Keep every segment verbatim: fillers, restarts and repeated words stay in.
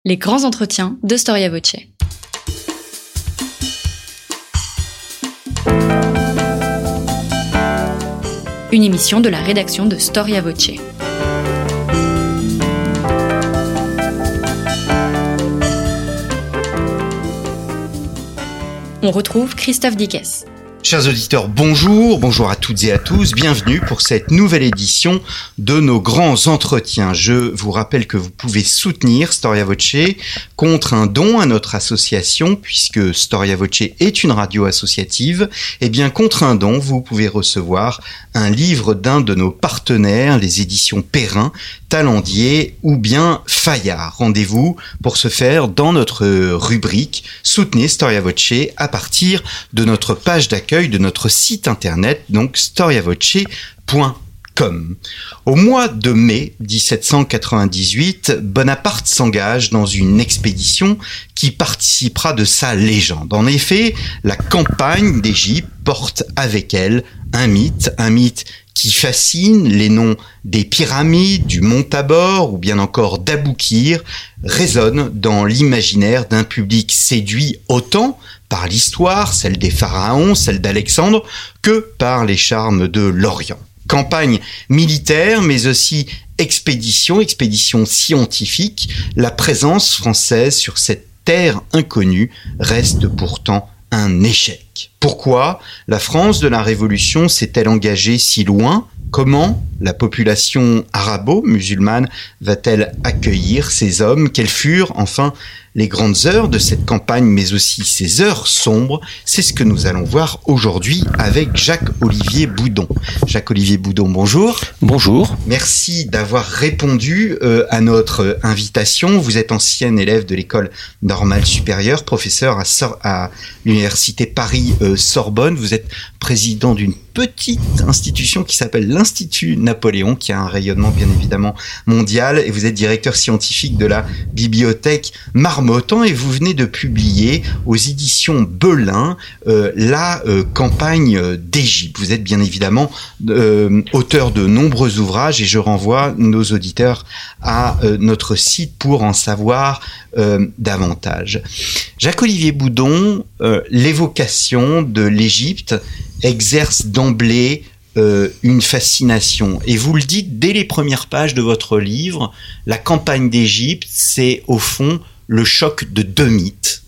Les grands entretiens de Storia Voce. Une émission de la rédaction de Storia Voce. On retrouve Christophe Dickès. Chers auditeurs, bonjour, bonjour à toutes et à tous, bienvenue pour cette nouvelle édition de nos grands entretiens. Je vous rappelle que vous pouvez soutenir Storia Voce contre un don à notre association, puisque Storia Voce est une radio associative. Et bien contre un don, vous pouvez recevoir un livre d'un de nos partenaires, les éditions Perrin, Talendier ou bien Fayard. Rendez-vous pour ce faire dans notre rubrique Soutenez Storia Voce à partir de notre page d'accueil de notre site internet, donc storia voce point com. Au mois de mai dix-sept cent quatre-vingt-dix-huit, Bonaparte s'engage dans une expédition qui participera de sa légende. En effet, la campagne d'Égypte porte avec elle un mythe, un mythe qui fascine. Les noms des pyramides, du mont Tabor ou bien encore d'Aboukir résonnent dans l'imaginaire d'un public séduit autant par l'histoire, celle des pharaons, celle d'Alexandre, que par les charmes de l'Orient. Campagne militaire, mais aussi expédition, expédition scientifique, la présence française sur cette terre inconnue reste pourtant un échec. Pourquoi la France de la Révolution s'est-elle engagée si loin ? Comment la population arabo-musulmane va-t-elle accueillir ces hommes ? Quelles furent enfin les grandes heures de cette campagne, mais aussi ces heures sombres? C'est ce que nous allons voir aujourd'hui avec Jacques-Olivier Boudon. Jacques-Olivier Boudon, bonjour. Bonjour. Merci d'avoir répondu euh, à notre invitation. Vous êtes ancien élève de l'école normale supérieure, professeur à, Sor- à l'université Paris-Sorbonne. Vous êtes président d'une petite institution qui s'appelle l'Institut Napoléon, qui a un rayonnement bien évidemment mondial, et vous êtes directeur scientifique de la bibliothèque Marmottan, et vous venez de publier aux éditions Belin euh, la euh, campagne d'Égypte. Vous êtes bien évidemment euh, auteur de nombreux ouvrages, et je renvoie nos auditeurs à euh, notre site pour en savoir euh, davantage. Jacques-Olivier Boudon, euh, l'évocation de l'Égypte exerce d'emblée euh, une fascination. Et vous le dites dès les premières pages de votre livre, la campagne d'Égypte, c'est au fond le choc de deux mythes.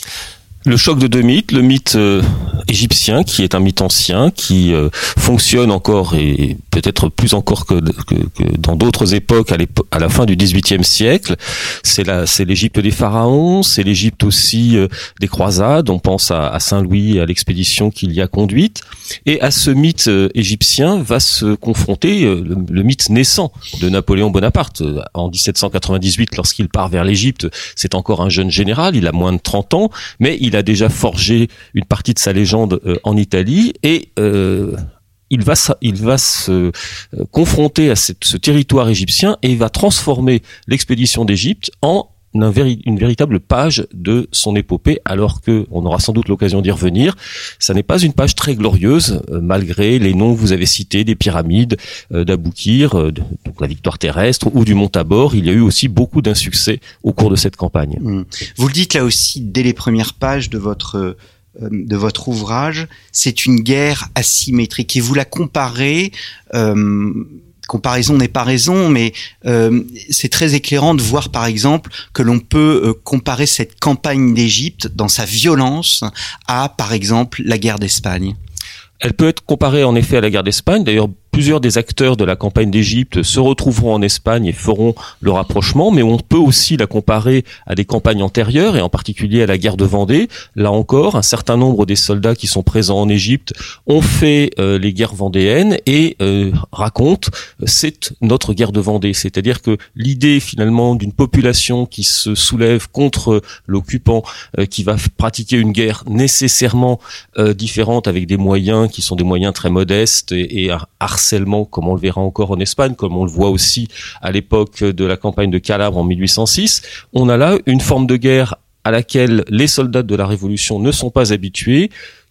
Le choc de deux mythes, le mythe euh, égyptien, qui est un mythe ancien, qui euh, fonctionne encore et peut-être plus encore que, que, que dans d'autres époques à, à la fin du dix-huitième siècle. C'est la, c'est l'Égypte des pharaons, c'est l'Égypte aussi euh, des croisades. On pense à, à Saint-Louis et à l'expédition qu'il y a conduite. Et à ce mythe euh, égyptien va se confronter euh, le, le mythe naissant de Napoléon Bonaparte. En dix-sept cent quatre-vingt-dix-huit, lorsqu'il part vers l'Égypte, c'est encore un jeune général, il a moins de trente ans, mais il Il a déjà forgé une partie de sa légende euh, en Italie et euh, il va il va se euh, confronter à cette, ce territoire égyptien et il va transformer l'expédition d'Égypte en un véri, une véritable page de son épopée, alors que on aura sans doute l'occasion d'y revenir. Ça n'est pas une page très glorieuse, euh, malgré les noms que vous avez cités des pyramides, euh, d'Aboukir, euh, de, donc la victoire terrestre, ou du mont Tabor. Il y a eu aussi beaucoup d'insuccès au cours de cette campagne. Mmh. Vous le dites là aussi dès les premières pages de votre euh, de votre ouvrage, c'est une guerre asymétrique et vous la comparez. Euh, Comparaison n'est pas raison, mais euh, c'est très éclairant de voir par exemple que l'on peut euh, comparer cette campagne d'Égypte dans sa violence à par exemple la guerre d'Espagne. Elle peut être comparée en effet à la guerre d'Espagne. D'ailleurs, plusieurs des acteurs de la campagne d'Égypte se retrouveront en Espagne et feront le rapprochement, mais on peut aussi la comparer à des campagnes antérieures, et en particulier à la guerre de Vendée. Là encore, un certain nombre des soldats qui sont présents en Égypte ont fait euh, les guerres vendéennes et euh, racontent euh, c'est notre guerre de Vendée. C'est-à-dire que l'idée finalement d'une population qui se soulève contre l'occupant, euh, qui va pratiquer une guerre nécessairement euh, différente avec des moyens qui sont des moyens très modestes et, et harcèlement, comme on le verra encore en Espagne, comme on le voit aussi à l'époque de la campagne de Calabre en mille huit cent six. On a là une forme de guerre à laquelle les soldats de la Révolution ne sont pas habitués,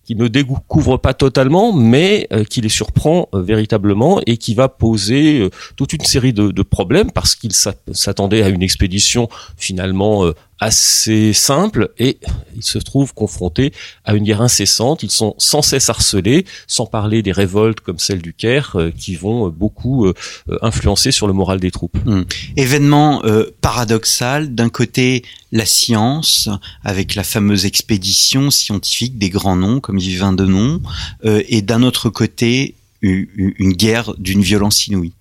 qui ne découvre pas totalement, mais euh, qui les surprend euh, véritablement et qui va poser euh, toute une série de, de problèmes parce qu'ils s'attendaient à une expédition finalement euh, assez simple et ils se trouvent confrontés à une guerre incessante. Ils sont sans cesse harcelés, sans parler des révoltes comme celle du Caire euh, qui vont euh, beaucoup euh, influencer sur le moral des troupes. Mmh. Événement euh, paradoxal, d'un côté la science avec la fameuse expédition scientifique des grands noms comme Vivien Denon euh, et d'un autre côté une, une guerre d'une violence inouïe.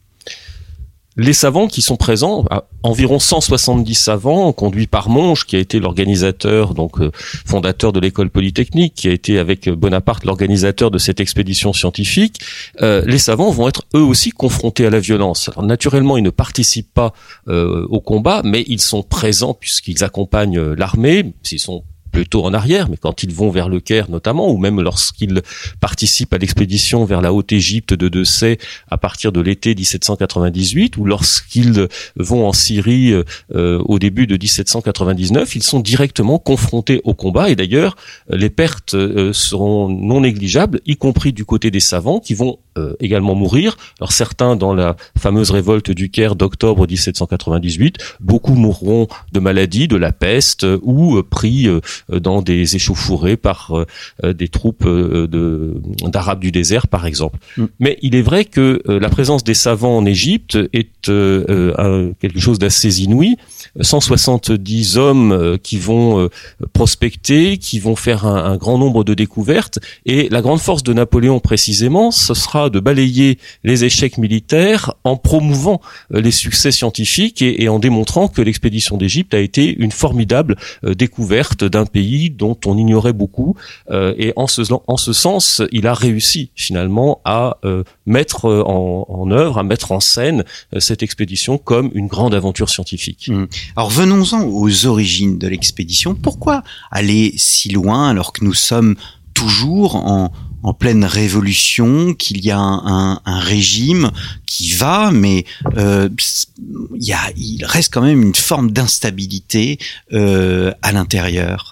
Les savants qui sont présents, environ cent soixante-dix savants, conduits par Monge, qui a été l'organisateur, donc euh, fondateur de l'école polytechnique, qui a été avec Bonaparte l'organisateur de cette expédition scientifique. Euh, les savants vont être eux aussi confrontés à la violence. Alors naturellement, ils ne participent pas euh, au combat, mais ils sont présents puisqu'ils accompagnent l'armée. S'ils sont plutôt en arrière, mais quand ils vont vers le Caire notamment, ou même lorsqu'ils participent à l'expédition vers la Haute-Égypte de Dessay à partir de l'été dix-sept cent quatre-vingt-dix-huit, ou lorsqu'ils vont en Syrie euh, au début de dix-sept cent quatre-vingt-dix-neuf, ils sont directement confrontés au combat, et d'ailleurs les pertes euh, seront non négligeables, y compris du côté des savants qui vont euh, également mourir. Alors certains dans la fameuse révolte du Caire d'octobre dix-sept cent quatre-vingt-dix-huit, beaucoup mourront de maladies, de la peste, euh, ou euh, pris euh, dans des échauffourées par euh, des troupes euh, de, d'Arabes du désert, par exemple. Mm. Mais il est vrai que euh, la présence des savants en Égypte est euh, euh, quelque chose d'assez inouï. cent soixante-dix hommes euh, qui vont euh, prospecter, qui vont faire un, un grand nombre de découvertes. Et la grande force de Napoléon, précisément, ce sera de balayer les échecs militaires en promouvant euh, les succès scientifiques et, et en démontrant que l'expédition d'Égypte a été une formidable euh, découverte d'un pays dont on ignorait beaucoup, euh, et en ce, en ce sens, il a réussi finalement à euh, mettre en, en œuvre, à mettre en scène euh, cette expédition comme une grande aventure scientifique. Mmh. Alors venons-en aux origines de l'expédition. Pourquoi aller si loin alors que nous sommes toujours en, en pleine révolution, qu'il y a un, un, un régime qui va, mais euh, il, y a, il reste quand même une forme d'instabilité euh, à l'intérieur.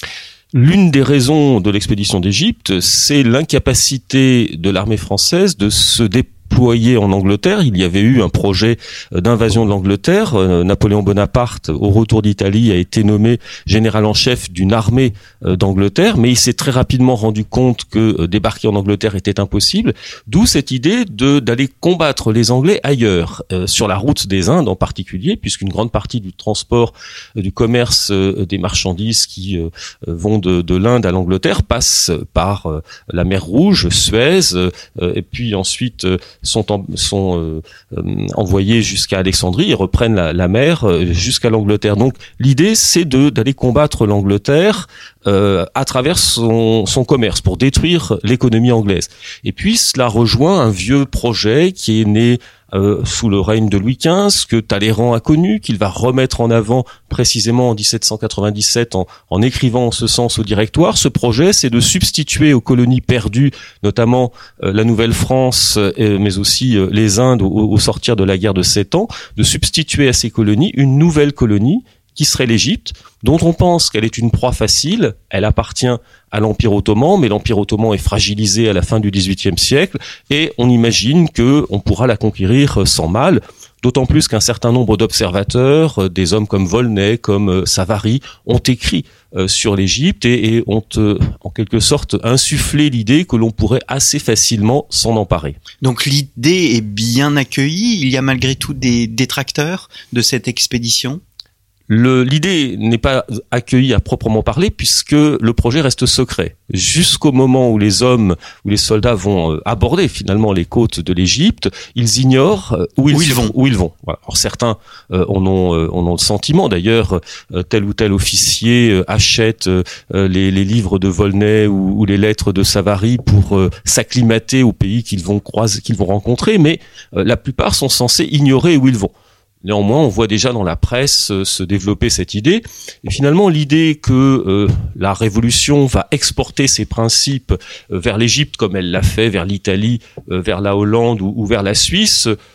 L'une des raisons de l'expédition d'Égypte, c'est l'incapacité de l'armée française de se déployer en Angleterre. Il y avait eu un projet d'invasion de l'Angleterre. Napoléon Bonaparte, au retour d'Italie, a été nommé général en chef d'une armée d'Angleterre, mais il s'est très rapidement rendu compte que débarquer en Angleterre était impossible, d'où cette idée de d'aller combattre les Anglais ailleurs, euh, sur la route des Indes en particulier, puisqu'une grande partie du transport, euh, du commerce euh, des marchandises qui euh, vont de, de l'Inde à l'Angleterre passe par euh, la mer Rouge, Suez, euh, et puis ensuite euh, sont, en, sont euh, euh, envoyés jusqu'à Alexandrie et reprennent la, la mer euh, jusqu'à l'Angleterre. Donc l'idée, c'est de d'aller combattre l'Angleterre Euh, à travers son, son commerce pour détruire l'économie anglaise. Et puis cela rejoint un vieux projet qui est né euh, sous le règne de Louis quinze, que Talleyrand a connu, qu'il va remettre en avant précisément en dix-sept cent quatre-vingt-dix-sept en, en écrivant en ce sens au Directoire. Ce projet, c'est de substituer aux colonies perdues, notamment euh, la Nouvelle-France, euh, mais aussi euh, les Indes au, au sortir de la guerre de Sept Ans, de substituer à ces colonies une nouvelle colonie qui serait l'Égypte, dont on pense qu'elle est une proie facile. Elle appartient à l'Empire ottoman, mais l'Empire ottoman est fragilisé à la fin du dix-huitième siècle, et on imagine que on pourra la conquérir sans mal, d'autant plus qu'un certain nombre d'observateurs, des hommes comme Volney, comme Savary, ont écrit sur l'Égypte et, et ont en quelque sorte insufflé l'idée que l'on pourrait assez facilement s'en emparer. Donc l'idée est bien accueillie, il y a malgré tout des détracteurs de cette expédition ? Le, l'idée n'est pas accueillie à proprement parler puisque le projet reste secret. Jusqu'au moment où les hommes, où les soldats vont aborder finalement les côtes de l'Égypte, ils ignorent où ils, où ils vont. Où ils vont. Voilà. Alors certains euh, en ont, euh, en ont le sentiment. D'ailleurs, euh, tel ou tel officier euh, achète euh, les, les livres de Volney ou, ou les lettres de Savary pour euh, s'acclimater au pays qu'ils vont croiser, qu'ils vont rencontrer. Mais euh, la plupart sont censés ignorer où ils vont. Néanmoins, on voit déjà dans la presse euh, se développer cette idée. Et finalement, l'idée que euh, la Révolution va exporter ses principes euh, vers l'Égypte, comme elle l'a fait vers l'Italie, euh, vers la Hollande ou, ou vers la Suisse,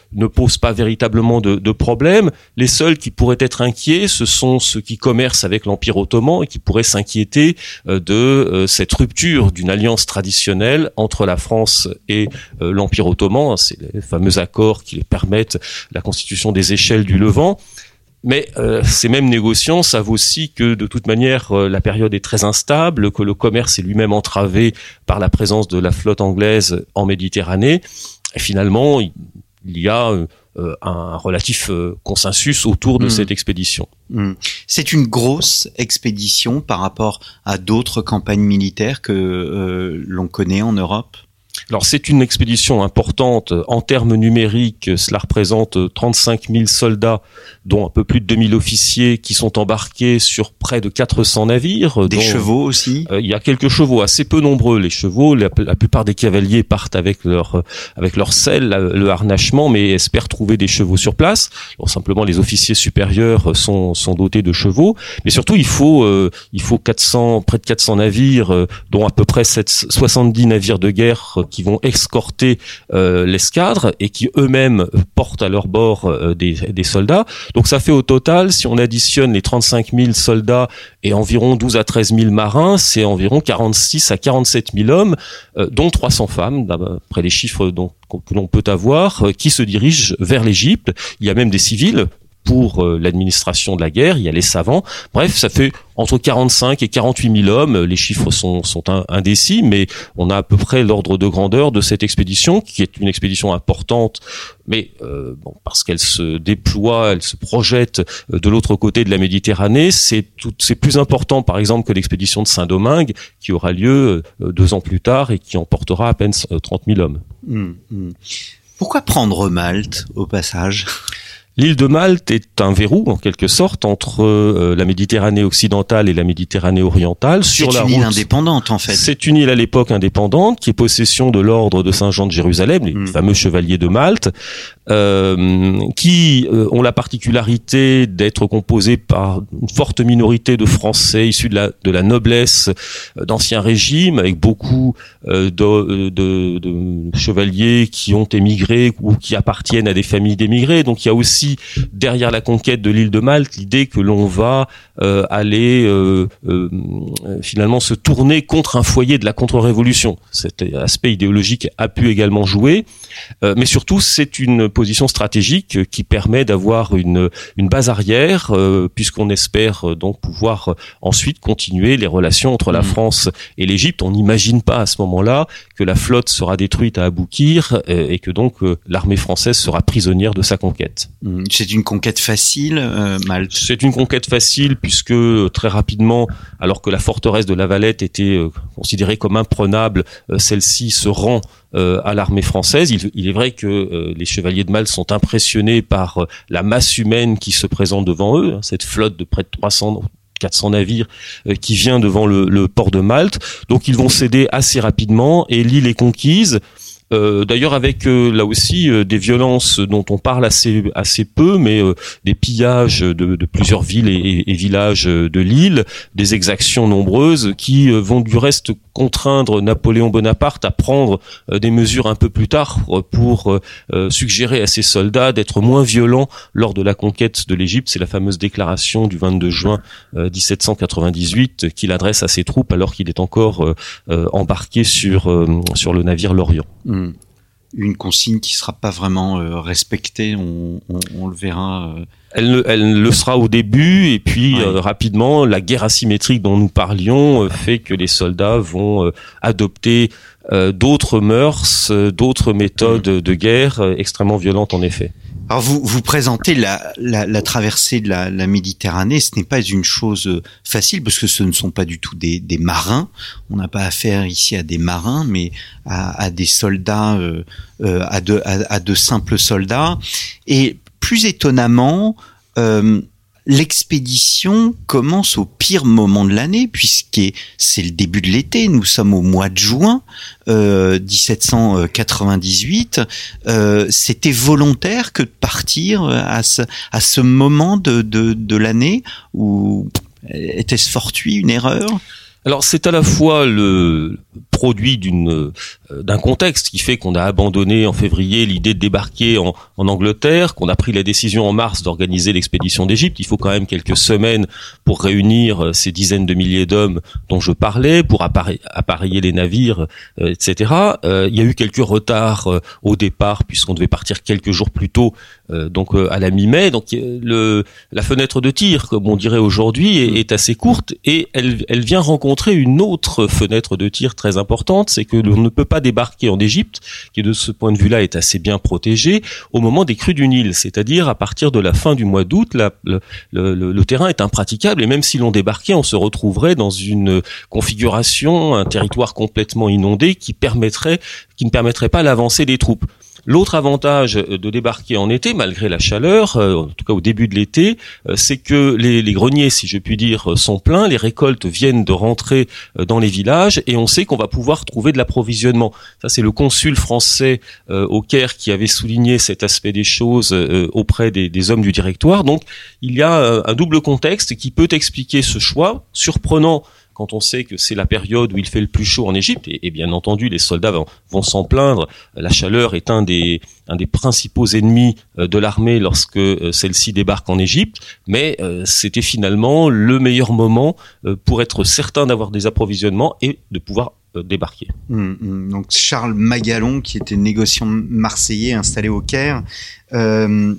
ne posent pas véritablement de, de problème. Les seuls qui pourraient être inquiets, ce sont ceux qui commercent avec l'Empire ottoman et qui pourraient s'inquiéter euh, de euh, cette rupture d'une alliance traditionnelle entre la France et euh, l'Empire ottoman. C'est les fameux accords qui permettent la constitution des échelles du Levant. Mais euh, ces mêmes négociants savent aussi que de toute manière euh, la période est très instable, que le commerce est lui-même entravé par la présence de la flotte anglaise en Méditerranée. Et finalement, il y a euh, un relatif euh, consensus autour de mmh. cette expédition. Mmh. C'est une grosse expédition par rapport à d'autres campagnes militaires que euh, l'on connaît en Europe. Alors c'est une expédition importante en termes numériques, cela représente trente-cinq mille soldats, dont un peu plus de deux mille officiers qui sont embarqués sur près de quatre cents navires. Des dont, chevaux aussi. Euh, il y a quelques chevaux, assez peu nombreux les chevaux. La, la plupart des cavaliers partent avec leur avec leur selle, la, le harnachement, mais espèrent trouver des chevaux sur place. Alors simplement les officiers supérieurs sont sont dotés de chevaux, mais surtout il faut euh, il faut quatre cents près de quatre cents navires, euh, dont à peu près soixante-dix navires de guerre qui vont escorter euh, l'escadre et qui eux-mêmes portent à leur bord euh, des, des soldats. Donc ça fait au total, si on additionne les trente-cinq mille soldats et environ douze à treize mille marins, c'est environ quarante-six à quarante-sept mille hommes, euh, dont trois cents femmes, d'après les chiffres dont, que l'on peut avoir, euh, qui se dirigent vers l'Égypte. Il y a même des civils pour euh, l'administration de la guerre, il y a les savants. Bref, ça fait entre quarante-cinq et quarante-huit mille hommes. Les chiffres sont, sont indécis, mais on a à peu près l'ordre de grandeur de cette expédition, qui est une expédition importante, mais euh, bon, parce qu'elle se déploie, elle se projette de l'autre côté de la Méditerranée. C'est, tout, c'est plus important, par exemple, que l'expédition de Saint-Domingue, qui aura lieu euh, deux ans plus tard et qui emportera à peine trente mille hommes. Mmh, mmh. Pourquoi prendre Malte, au passage ? L'île de Malte est un verrou, en quelque sorte, entre euh, la Méditerranée occidentale et la Méditerranée orientale. Sur c'est la une route, île indépendante, en fait. C'est une île à l'époque indépendante, qui est possession de l'ordre de Saint-Jean de Jérusalem, les mmh. fameux chevaliers de Malte, euh, qui euh, ont la particularité d'être composés par une forte minorité de Français issus de la, de la noblesse d'Ancien Régime, avec beaucoup euh, de, de, de chevaliers qui ont émigré ou qui appartiennent à des familles d'émigrés. Donc il y a aussi derrière la conquête de l'île de Malte, l'idée que l'on va euh, aller euh, euh, finalement se tourner contre un foyer de la contre-révolution. Cet aspect idéologique a pu également jouer, euh, mais surtout c'est une position stratégique qui permet d'avoir une, une base arrière, euh, puisqu'on espère donc pouvoir ensuite continuer les relations entre la France et l'Égypte. On n'imagine pas à ce moment-là que la flotte sera détruite à Aboukir euh, et que donc euh, l'armée française sera prisonnière de sa conquête. C'est une conquête facile, euh, Malte. C'est une conquête facile puisque très rapidement, alors que la forteresse de La Valette était euh, considérée comme imprenable, euh, celle-ci se rend euh, à l'armée française. Il, il est vrai que euh, les chevaliers de Malte sont impressionnés par euh, la masse humaine qui se présente devant eux, hein, cette flotte de près de trois cents quatre cents navires euh, qui vient devant le, le port de Malte. Donc ils vont céder assez rapidement et l'île est conquise. Euh, d'ailleurs avec euh, là aussi euh, des violences dont on parle assez assez peu, mais euh, des pillages de, de plusieurs villes et, et, et villages de l'île, des exactions nombreuses qui euh, vont du reste contraindre Napoléon Bonaparte à prendre euh, des mesures un peu plus tard euh, pour euh, suggérer à ses soldats d'être moins violents lors de la conquête de l'Égypte. C'est la fameuse déclaration du vingt-deux juin euh, dix-sept cent quatre-vingt-dix-huit qu'il adresse à ses troupes alors qu'il est encore euh, euh, embarqué sur euh, sur le navire l'Orient. Mmh. Une consigne qui sera pas vraiment euh, respectée, on, on, on le verra. Euh... Elle, elle le sera au début et puis ouais. euh, rapidement, la guerre asymétrique dont nous parlions euh, fait que les soldats vont euh, adopter euh, d'autres mœurs, euh, d'autres méthodes mmh. de guerre euh, extrêmement violentes en effet. Alors vous vous présentez la, la, la traversée de la, la Méditerranée, ce n'est pas une chose facile parce que ce ne sont pas du tout des, des marins. On n'a pas affaire ici à des marins, mais à, à des soldats, euh, euh, à, de, à, à de simples soldats. Et plus étonnamment, euh, l'expédition commence au pire moment de l'année, puisque c'est le début de l'été. Nous sommes au mois de juin euh, dix-sept cent quatre-vingt-dix-huit. Euh, c'était volontaire que de partir à ce, à ce moment de, de, de l'année, ou était-ce fortuit, une erreur ? Alors c'est à la fois le produit d'une euh, d'un contexte qui fait qu'on a abandonné en février l'idée de débarquer en, en Angleterre, qu'on a pris la décision en mars d'organiser l'expédition d'Égypte. Il faut quand même quelques semaines pour réunir ces dizaines de milliers d'hommes dont je parlais, pour appareiller, appareiller les navires, euh, et cetera. Euh, il y a eu quelques retards euh, au départ puisqu'on devait partir quelques jours plus tôt, euh, donc euh, à la mi-mai. Donc le la fenêtre de tir, comme on dirait aujourd'hui, est, est assez courte et elle elle vient rencontrer une autre fenêtre de tir très importante, c'est que l'on ne peut pas débarquer en Égypte, qui de ce point de vue-là est assez bien protégé, au moment des crues du Nil, c'est-à-dire à partir de la fin du mois d'août, la, le, le, le terrain est impraticable et même si l'on débarquait, on se retrouverait dans une configuration, un territoire complètement inondé qui permettrait, qui ne permettrait pas l'avancée des troupes. L'autre avantage de débarquer en été, malgré la chaleur, euh, en tout cas au début de l'été, euh, c'est que les, les greniers, si je puis dire, sont pleins, les récoltes viennent de rentrer euh, dans les villages et on sait qu'on va pouvoir trouver de l'approvisionnement. Ça, c'est le consul français euh, au Caire qui avait souligné cet aspect des choses euh, auprès des, des hommes du directoire. Donc, il y a euh, un double contexte qui peut expliquer ce choix surprenant quand on sait que c'est la période où il fait le plus chaud en Égypte, et, et bien entendu les soldats vont, vont s'en plaindre, la chaleur est un des, un des principaux ennemis de l'armée lorsque celle-ci débarque en Égypte, mais euh, c'était finalement le meilleur moment pour être certain d'avoir des approvisionnements et de pouvoir débarquer. Mmh, mmh. Donc Charles Magalon, qui était négociant marseillais installé au Caire, euh,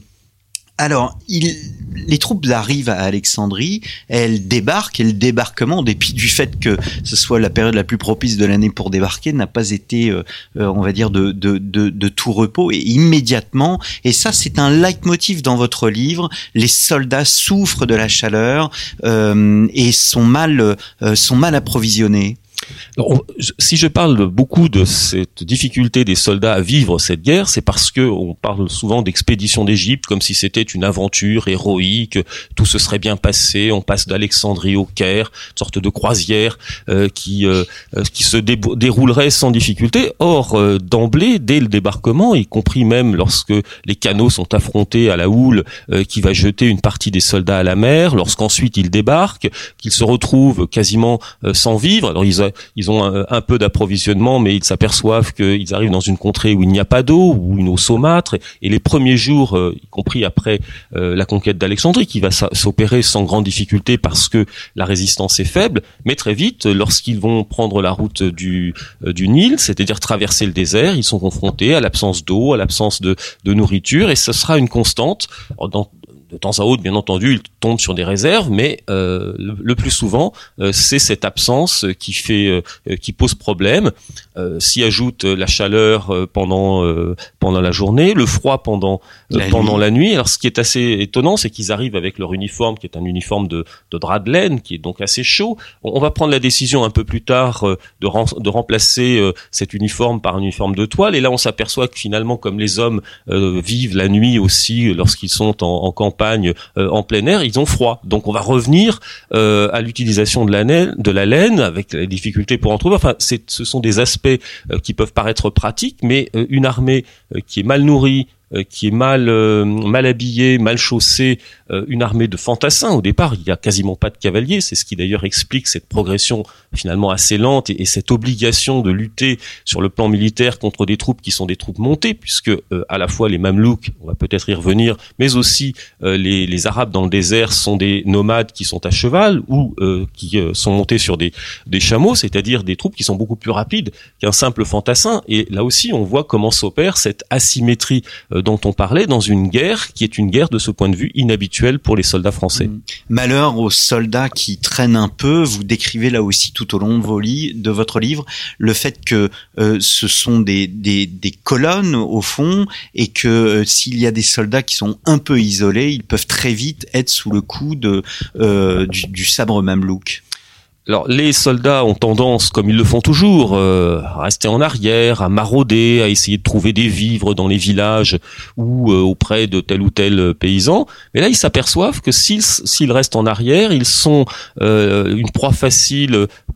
alors, il, les troupes arrivent à Alexandrie, elles débarquent, et le débarquement, en dépit du fait que ce soit la période la plus propice de l'année pour débarquer, n'a pas été, euh, on va dire, de, de, de, de tout repos, et immédiatement, et ça c'est un leitmotiv dans votre livre, les soldats souffrent de la chaleur euh, et sont mal, euh, sont mal approvisionnés. Alors, si je parle beaucoup de cette difficulté des soldats à vivre cette guerre, c'est parce que on parle souvent d'expédition d'Égypte comme si c'était une aventure héroïque, tout se serait bien passé, on passe d'Alexandrie au Caire, une sorte de croisière euh, qui euh, qui se dé- déroulerait sans difficulté. Or, euh, d'emblée, dès le débarquement, y compris même lorsque les canaux sont affrontés à la houle euh, qui va jeter une partie des soldats à la mer, lorsqu'ensuite ils débarquent, qu'ils se retrouvent quasiment euh, sans vivre. Alors ils a, Ils ont un, un peu d'approvisionnement, mais ils s'aperçoivent qu'ils arrivent dans une contrée où il n'y a pas d'eau, ou une eau saumâtre. Et les premiers jours, euh, y compris après euh, la conquête d'Alexandrie, qui va s'opérer sans grande difficulté parce que la résistance est faible, mais très vite, lorsqu'ils vont prendre la route du, euh, du Nil, c'est-à-dire traverser le désert, ils sont confrontés à l'absence d'eau, à l'absence de, de nourriture, et ce sera une constante. Alors, dans, de temps à autre, bien entendu, ils tombent sur des réserves, mais euh, le, le plus souvent, euh, c'est cette absence qui fait, euh, qui pose problème. Euh, s'y ajoute la chaleur euh, pendant euh, pendant la journée, le froid pendant euh, la pendant nuit. la nuit. Alors, ce qui est assez étonnant, c'est qu'ils arrivent avec leur uniforme, qui est un uniforme de, de drap de laine, qui est donc assez chaud. On, on va prendre la décision un peu plus tard euh, de, ren, de remplacer euh, cet uniforme par un uniforme de toile. Et là, on s'aperçoit que finalement, comme les hommes euh, vivent la nuit aussi lorsqu'ils sont en, en campagne, euh, en plein air, ils ont froid. Donc, on va revenir euh, à l'utilisation de la laine, de la laine, avec les difficultés pour en trouver. Enfin, c'est, ce sont des aspects euh, qui peuvent paraître pratiques, mais euh, une armée euh, qui est mal nourrie, euh, qui est mal euh, mal habillée, mal chaussée, euh, une armée de fantassins. Au départ, il y a quasiment pas de cavaliers. C'est ce qui d'ailleurs explique cette progression finalement assez lente et, et cette obligation de lutter sur le plan militaire contre des troupes qui sont des troupes montées, puisque euh, à la fois les Mamelouks, on va peut-être y revenir, mais aussi euh, les, les Arabes dans le désert sont des nomades qui sont à cheval ou euh, qui euh, sont montés sur des, des chameaux, c'est-à-dire des troupes qui sont beaucoup plus rapides qu'un simple fantassin. Et là aussi, on voit comment s'opère cette asymétrie euh, dont on parlait dans une guerre qui est une guerre de ce point de vue inhabituelle pour les soldats français. Malheur aux soldats qui traînent un peu. Vous décrivez là aussi tout au long de, vos li- de votre livre le fait que euh, ce sont des, des, des colonnes au fond et que euh, s'il y a des soldats qui sont un peu isolés, ils peuvent très vite être sous le coup de, euh, du, du sabre mamelouk. Alors, les soldats ont tendance, comme ils le font toujours, euh, à rester en arrière, à marauder, à essayer de trouver des vivres dans les villages ou euh, auprès de tel ou tel paysan. Mais là, ils s'aperçoivent que s'ils, s'ils restent en arrière, ils sont euh, une proie facile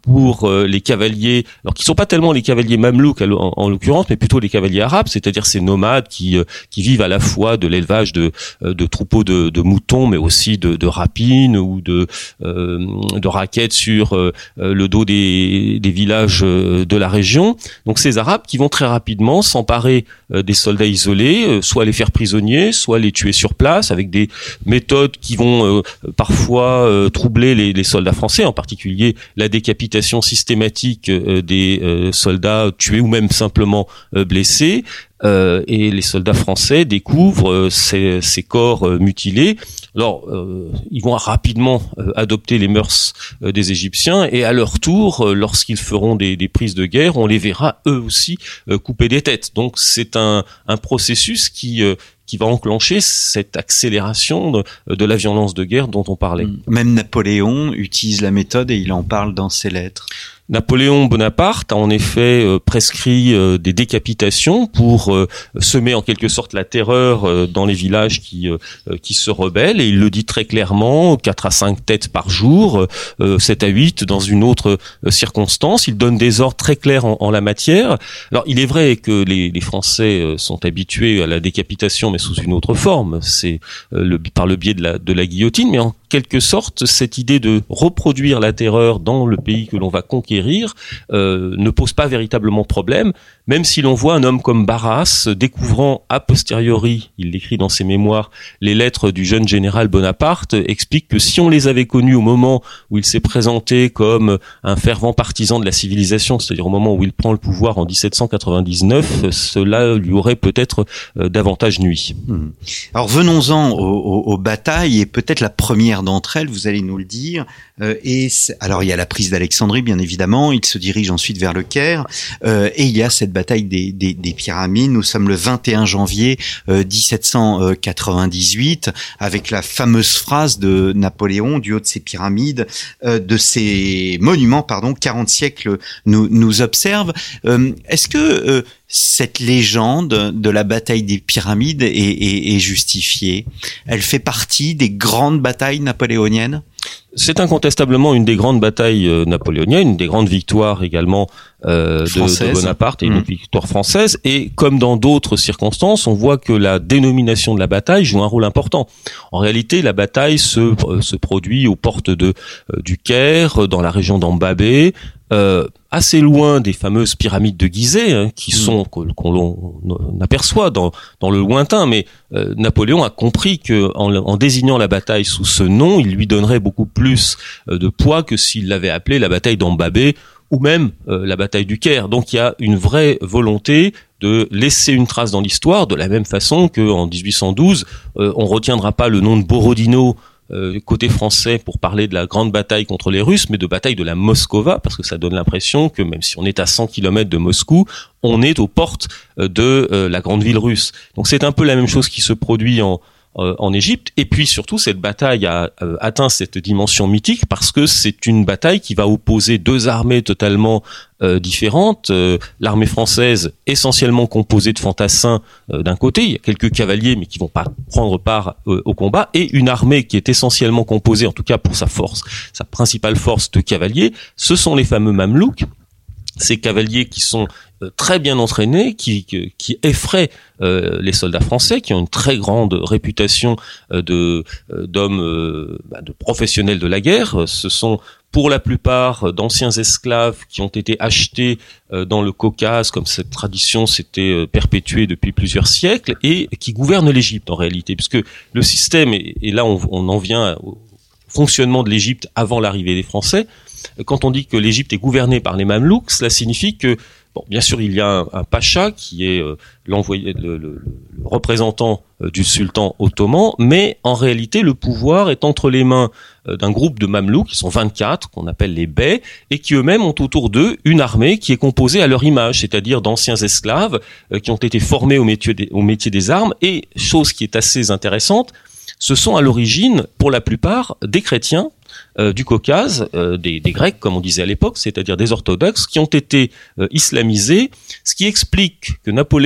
pour euh, les cavaliers, alors qui sont pas tellement les cavaliers mamelouks en, en l'occurrence, mais plutôt les cavaliers arabes, c'est-à-dire ces nomades qui euh, qui vivent à la fois de l'élevage de euh, de troupeaux de, de moutons, mais aussi de, de rapines ou de euh, de raquettes sur euh, le dos des des villages de la région. Donc ces Arabes qui vont très rapidement s'emparer euh, des soldats isolés, euh, soit les faire prisonniers, soit les tuer sur place, avec des méthodes qui vont euh, parfois euh, troubler les, les soldats français, en particulier la décapitation systématique euh, des euh, soldats tués ou même simplement euh, blessés. Euh, et les soldats français découvrent euh, ces, ces corps euh, mutilés. Alors, euh, ils vont rapidement euh, adopter les mœurs euh, des Égyptiens, et à leur tour, euh, lorsqu'ils feront des, des prises de guerre, on les verra eux aussi euh, couper des têtes. Donc, c'est un, un processus qui euh, qui va enclencher cette accélération de, de la violence de guerre dont on parlait. Même Napoléon utilise la méthode et il en parle dans ses lettres. Napoléon Bonaparte a en effet euh, prescrit euh, des décapitations pour euh, semer en quelque sorte la terreur euh, dans les villages qui euh, qui se rebellent, et il le dit très clairement, quatre à cinq têtes par jour, euh, sept à huit dans une autre euh, circonstance. Il donne des ordres très clairs en, en la matière. Alors il est vrai que les, les Français euh, sont habitués à la décapitation, mais sous une autre forme, c'est euh, le, par le biais de la, de la guillotine, mais en quelque sorte, cette idée de reproduire la terreur dans le pays que l'on va conquérir euh, ne pose pas véritablement problème, même si l'on voit un homme comme Barras découvrant a posteriori, il l'écrit dans ses mémoires, les lettres du jeune général Bonaparte, explique que si on les avait connues au moment où il s'est présenté comme un fervent partisan de la civilisation, c'est-à-dire au moment où il prend le pouvoir en dix-sept cent quatre-vingt-dix-neuf, cela lui aurait peut-être euh, davantage nui. Mmh. Alors venons-en aux, aux, aux batailles, et peut-être la première d'entre elles, vous allez nous le dire. Euh, et alors il y a la prise d'Alexandrie, bien évidemment. Il se dirige ensuite vers le Caire, euh, et il y a cette bataille des, des, des pyramides. Nous sommes le vingt et un janvier euh, dix-sept cent quatre-vingt-dix-huit, avec la fameuse phrase de Napoléon du haut de ces pyramides, euh, de ces monuments, pardon, quarante siècles nous, nous observent. Euh, est-ce que euh, cette légende de la bataille des pyramides est, est, est justifiée? Elle fait partie des grandes batailles napoléoniennes? C'est incontestablement une des grandes batailles euh, napoléoniennes, une des grandes victoires également euh, de, de Bonaparte, et une mmh. victoire française. Et comme dans d'autres circonstances, on voit que la dénomination de la bataille joue un rôle important. En réalité, la bataille se, euh, se produit aux portes de, euh, du Caire, dans la région d'Ambabé, euh, assez loin des fameuses pyramides de Gizeh, hein, qui mmh. sont qu'on, qu'on aperçoit dans, dans le lointain. Mais euh, Napoléon a compris que en, en désignant la bataille sous ce nom, il lui donnerait beaucoup plus euh, de poids que s'il l'avait appelée la bataille d'Ambabé ou même euh, la bataille du Caire. Donc il y a une vraie volonté de laisser une trace dans l'histoire, de la même façon qu'en dix-huit cent douze, euh, on retiendra pas le nom de Borodino Euh, côté français pour parler de la grande bataille contre les Russes, mais de bataille de la Moskova, parce que ça donne l'impression que même si on est à cent kilomètres de Moscou, on est aux portes de euh, la grande ville russe. Donc c'est un peu la même chose qui se produit en euh, en Égypte. Et puis surtout, cette bataille a euh, atteint cette dimension mythique parce que c'est une bataille qui va opposer deux armées totalement euh, différentes. Euh, l'armée française, essentiellement composée de fantassins euh, d'un côté, il y a quelques cavaliers mais qui vont pas prendre part euh, au combat, et une armée qui est essentiellement composée, en tout cas pour sa force, sa principale force, de cavaliers. Ce sont les fameux Mamelouks, ces cavaliers qui sont euh, très bien entraînés, qui qui, qui effraient euh, les soldats français, qui ont une très grande réputation euh, de euh, d'hommes euh, bah, de professionnels de la guerre. Ce sont pour la plupart d'anciens esclaves qui ont été achetés euh, dans le Caucase, comme cette tradition s'était euh, perpétuée depuis plusieurs siècles, et qui gouvernent l'Égypte en réalité, puisque le système, et, et là on, on en vient au fonctionnement de l'Égypte avant l'arrivée des Français. Quand on dit que l'Égypte est gouvernée par les Mamelouks, cela signifie que, bon, bien sûr, il y a un, un pacha qui est euh, l'envoyé, le, le, le représentant euh, du sultan ottoman, mais en réalité, le pouvoir est entre les mains euh, d'un groupe de Mamelouks, qui sont vingt-quatre, qu'on appelle les bey, et qui eux-mêmes ont autour d'eux une armée qui est composée à leur image, c'est-à-dire d'anciens esclaves euh, qui ont été formés au métier des, au métier des armes. Et chose qui est assez intéressante, ce sont à l'origine, pour la plupart, des chrétiens euh, du Caucase, euh, des, des Grecs, comme on disait à l'époque, c'est-à-dire des orthodoxes, qui ont été euh, islamisés, ce qui explique que Napoléon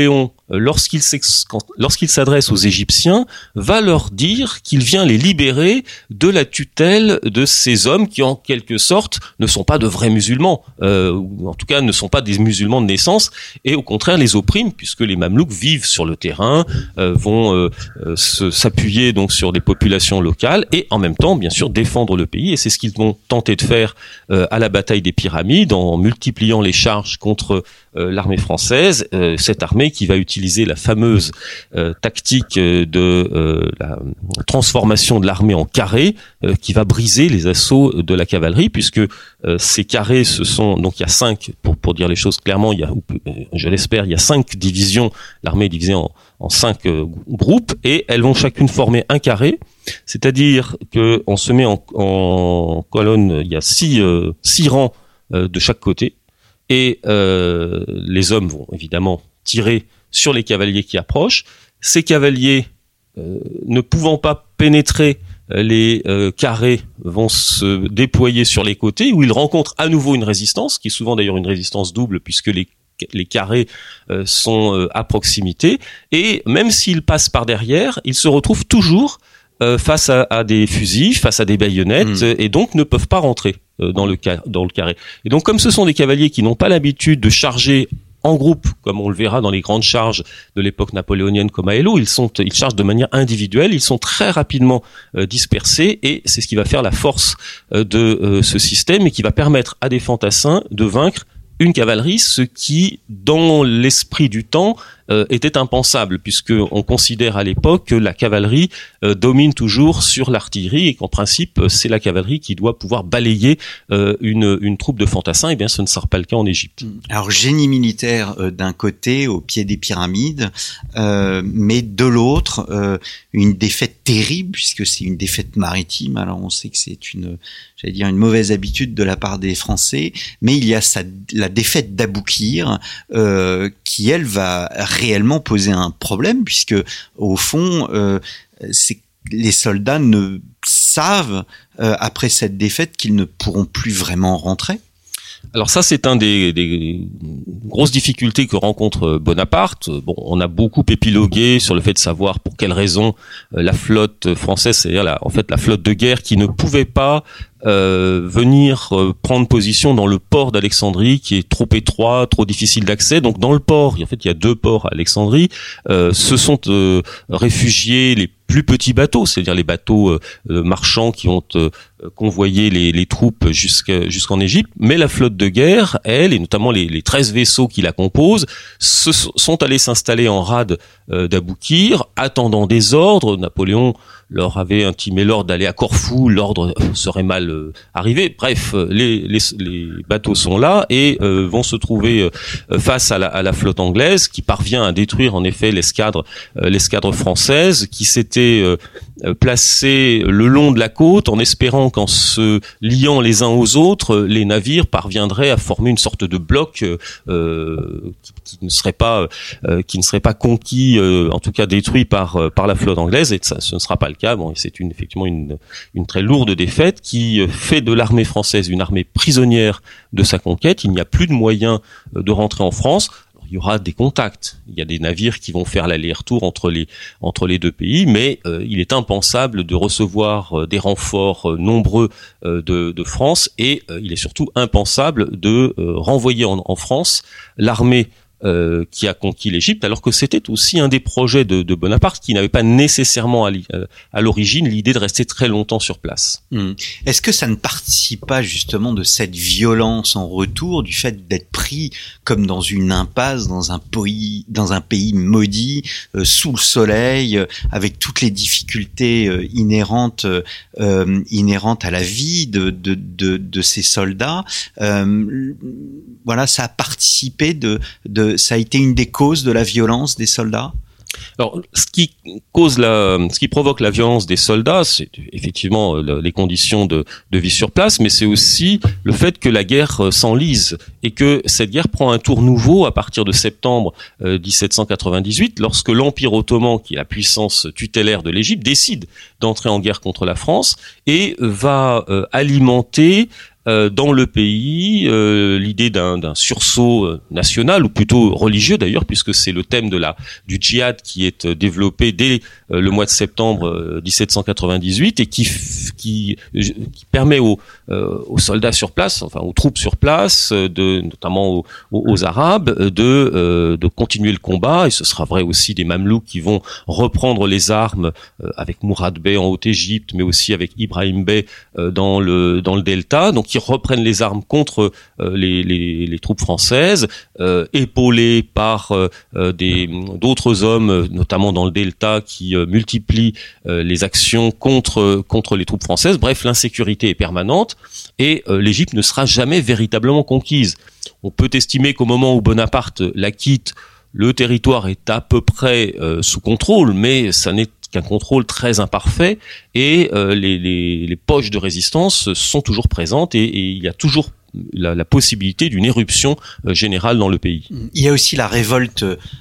lorsqu'il, lorsqu'il s'adresse aux Égyptiens, va leur dire qu'il vient les libérer de la tutelle de ces hommes qui, en quelque sorte, ne sont pas de vrais musulmans, euh, ou en tout cas ne sont pas des musulmans de naissance, et au contraire les oppriment, puisque les Mamelouks vivent sur le terrain, euh, vont euh, euh, se, s'appuyer donc sur des populations locales, et en même temps, bien sûr, défendre le pays, et c'est ce qu'ils vont tenter de faire euh, à la bataille des Pyramides, en multipliant les charges contre euh, l'armée française, euh, cette armée qui va utiliser utiliser la fameuse euh, tactique de euh, la transformation de l'armée en carré, euh, qui va briser les assauts de la cavalerie, puisque euh, ces carrés, ce sont donc il y a cinq, pour pour dire les choses clairement, il y a, je l'espère, il y a cinq divisions. L'armée est divisée en en cinq euh, groupes, et elles vont chacune former un carré, c'est-à-dire que on se met en, en colonne, il y a six euh, six rangs euh, de chaque côté, et euh, les hommes vont évidemment tirer sur les cavaliers qui approchent. Ces cavaliers, euh, ne pouvant pas pénétrer les euh, carrés, vont se déployer sur les côtés, où ils rencontrent à nouveau une résistance, qui est souvent d'ailleurs une résistance double, puisque les les carrés euh, sont euh, à proximité, et même s'ils passent par derrière, ils se retrouvent toujours euh, face à, à des fusils, face à des baïonnettes, mmh. et donc ne peuvent pas rentrer euh, dans le car- dans le carré. Et donc, comme ce sont des cavaliers qui n'ont pas l'habitude de charger en groupe, comme on le verra dans les grandes charges de l'époque napoléonienne comme à Eylau, ils sont, ils chargent de manière individuelle, ils sont très rapidement euh, dispersés, et c'est ce qui va faire la force euh, de euh, ce système, et qui va permettre à des fantassins de vaincre une cavalerie, ce qui, dans l'esprit du temps, euh, était impensable, puisque on considère à l'époque que la cavalerie euh, domine toujours sur l'artillerie, et qu'en principe c'est la cavalerie qui doit pouvoir balayer euh, une, une troupe de fantassins. Et bien, ce ne sera pas le cas en Égypte. Alors, génie militaire euh, d'un côté, au pied des pyramides, euh, mais de l'autre, euh, une défaite terrible, puisque c'est une défaite maritime. Alors, on sait que c'est une, j'allais dire, une mauvaise habitude de la part des Français, mais il y a sa, la défaite d'Aboukir, euh, qui elle va réellement poser un problème, puisque au fond, euh, c'est, les soldats ne savent euh, après cette défaite qu'ils ne pourront plus vraiment rentrer. Alors ça, c'est un des, des grosses difficultés que rencontre Bonaparte. Bon, on a beaucoup épilogué sur le fait de savoir pour quelles raisons la flotte française, c'est-à-dire la, en fait la flotte de guerre, qui ne pouvait pas Euh, venir euh, prendre position dans le port d'Alexandrie, qui est trop étroit, trop difficile d'accès. Donc dans le port, en fait, il y a deux ports à Alexandrie, euh, se sont euh, réfugiés les plus petits bateaux, c'est-à-dire les bateaux euh, marchands qui ont euh, convoyé les, les troupes jusqu'à, jusqu'en Égypte. Mais la flotte de guerre, elle, et notamment les, les treize vaisseaux qui la composent, se sont allés s'installer en rade euh, d'Aboukir, attendant des ordres. Napoléon leur avait intimé l'ordre d'aller à Corfou, l'ordre serait mal euh, arrivé. Bref, les, les, les bateaux sont là et euh, vont se trouver euh, face à la, à la flotte anglaise, qui parvient à détruire en effet l'escadre, euh, l'escadre française, qui s'était euh, placée le long de la côte en espérant qu'en se liant les uns aux autres, les navires parviendraient à former une sorte de bloc euh, qui, qui ne serait pas, euh, qui ne serait pas conquis, euh, en tout cas détruit par par la flotte anglaise. Et ça, ce ne sera pas le cas. Bon, c'est une, effectivement une, une très lourde défaite qui fait de l'armée française une armée prisonnière de sa conquête. Il n'y a plus de moyens de rentrer en France. Alors, il y aura des contacts. Il y a des navires qui vont faire l'aller-retour entre les entre les deux pays, mais euh, il est impensable de recevoir euh, des renforts euh, nombreux euh, de, de France, et euh, il est surtout impensable de euh, renvoyer en, en France l'armée Euh, qui a conquis l'Égypte, alors que c'était aussi un des projets de, de Bonaparte, qui n'avait pas nécessairement à, à l'origine l'idée de rester très longtemps sur place. Mmh. Est-ce que ça ne participe pas justement de cette violence en retour, du fait d'être pris comme dans une impasse, dans un pays, dans un pays maudit, euh, sous le soleil, euh, avec toutes les difficultés euh, inhérentes, euh, inhérentes à la vie de, de, de, de ces soldats. Euh, voilà, ça a participé de, de ça a été une des causes de la violence des soldats? Alors, ce qui cause la, ce qui provoque la violence des soldats, c'est effectivement les conditions de, de vie sur place, mais c'est aussi le fait que la guerre s'enlise et que cette guerre prend un tour nouveau à partir de septembre euh, dix-sept cent quatre-vingt-dix-huit, lorsque l'Empire ottoman, qui est la puissance tutélaire de l'Égypte, décide d'entrer en guerre contre la France et va euh, alimenter euh, dans le pays euh, l'idée d'un, d'un sursaut national, ou plutôt religieux d'ailleurs, puisque c'est le thème de la du djihad qui est développé dès euh, le mois de septembre euh, dix-sept cent quatre-vingt-dix-huit et qui qui, qui permet aux, euh, aux soldats sur place, enfin aux troupes sur place, de notamment aux, aux Arabes, de euh, de continuer le combat. Et ce sera vrai aussi des Mamelouks qui vont reprendre les armes euh, avec Mourad Bey en Haute-Égypte, mais aussi avec Ibrahim Bey euh, dans le dans le Delta. Donc ils reprennent les armes contre euh, les, les les troupes françaises, euh, épaulés par euh, des d'autres hommes, notamment dans le Delta, qui euh, multiplient euh, les actions contre contre les troupes françaises. Bref, l'insécurité est permanente et euh, l'Égypte ne sera jamais véritablement conquise. On peut estimer qu'au moment où Bonaparte la quitte, le territoire est à peu près euh, sous contrôle, mais ça n'est qu'un contrôle très imparfait et euh, les, les, les poches de résistance sont toujours présentes et, et il y a toujours la, la possibilité d'une éruption euh, générale dans le pays. Il y a aussi la révolte,